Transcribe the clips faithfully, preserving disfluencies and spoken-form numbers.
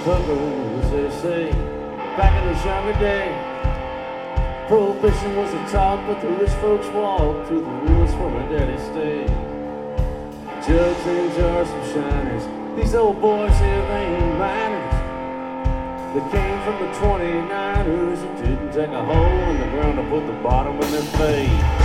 hookers, they say, back in his younger day. Prohibition was a talk, but the rich folks walked through the woods where my daddy stayed. Jugs and jars of shiners, these old boys here, they ain't miners. They came from the twenty-niners who didn't take a hole in the ground to put the bottom in their face.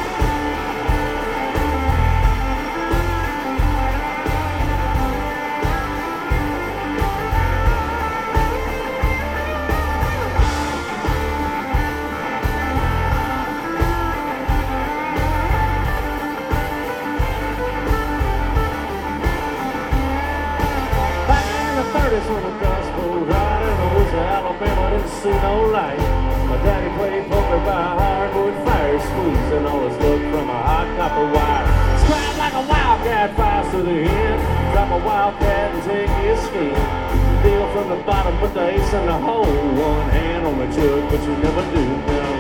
When the dust moved right in the woods of Alabama, didn't see no light. My daddy played poker by hardwood fire, squeezing all his luck from a hot copper wire. Scram like a wildcat, fires to the end. Drop a wildcat and take his skin. Deal from the bottom, put the ace in the hole. One hand on the jug, but you never do know.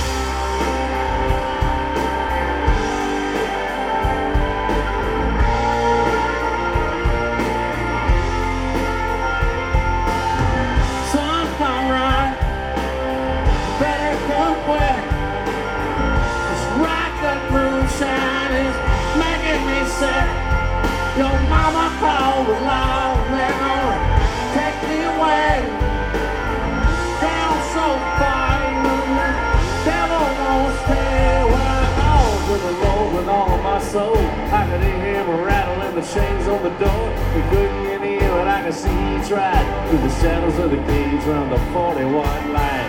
Your mama called the law, they're gonna take me away. Down so far, the devil won't stay. When I called to the Lord with all my soul, I could hear him rattling the chains on the door. He couldn't get in, but I could see he tried through the shadows of the cage around the forty watt light.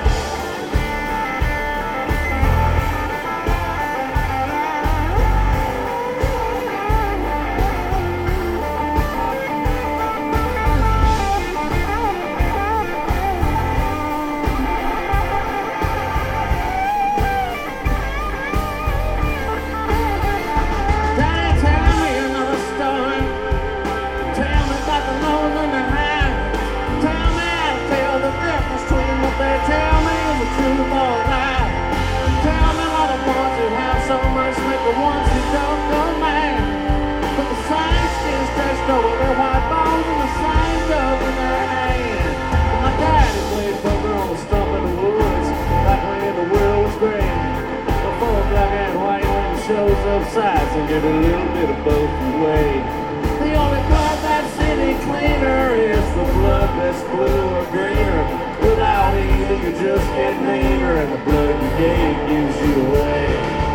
The ones who don't go mad, but the same skin stretched over their white bones and the same dove in their hand. And my daddy played poker on the stump in the woods, back when the world was great. Before black and white when it shows up sides and get a little bit of both away. The only blood that's any cleaner is the blood that's blue or greener. Without either you just get meaner, and the blood you gave gives you away.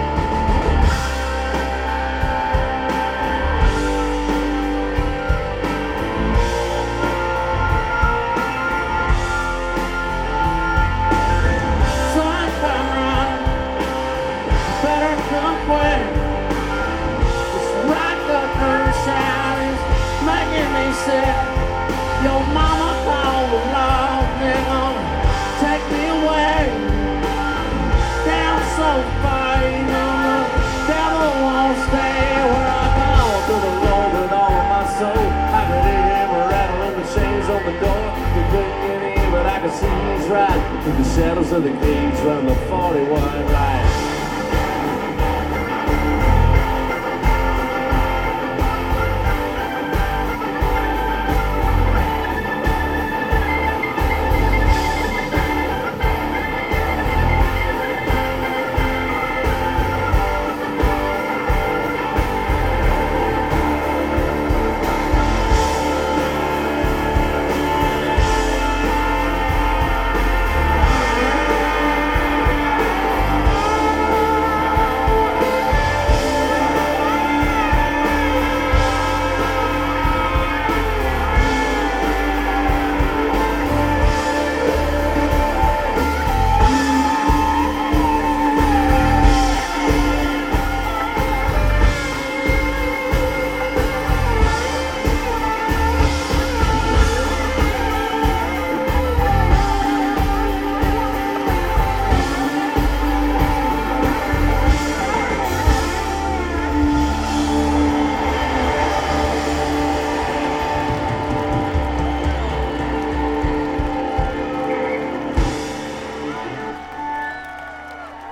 Your mama called the law, they're gonna take me away. Down so far, you know the devil won't stay. Where I call to the Lord with all of my soul, I could hear him rattling the chains on the door. He couldn't get in, but I could see he's right through the shadows of the cage round the forty-one light.